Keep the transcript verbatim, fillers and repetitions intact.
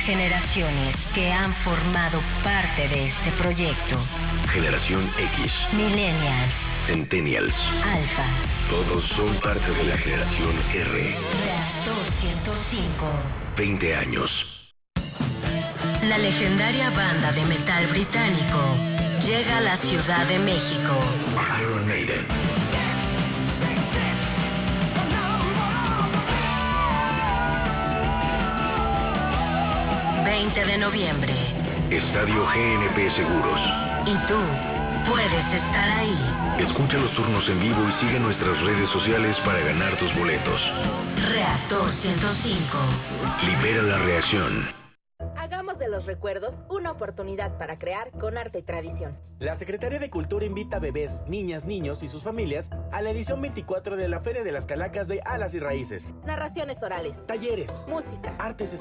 generaciones que han formado parte de este proyecto. Generación X, Millennials, Centennials, Alpha. Todos son parte de la generación R. Reactor ciento cinco. veinte años. La legendaria banda de metal británico llega a la Ciudad de México. Iron Maiden. veinte de noviembre. Estadio G N P Seguros. Y tú puedes estar ahí. Escucha los turnos en vivo y sigue nuestras redes sociales para ganar tus boletos. Reactor ciento cinco. Libera la reacción. Hagamos de los recuerdos una oportunidad para crear con arte y tradición. La Secretaría de Cultura invita a bebés, niñas, niños y sus familias a la edición veinticuatro de la Feria de las Calacas de Alas y Raíces. Narraciones orales, Talleres, música, artes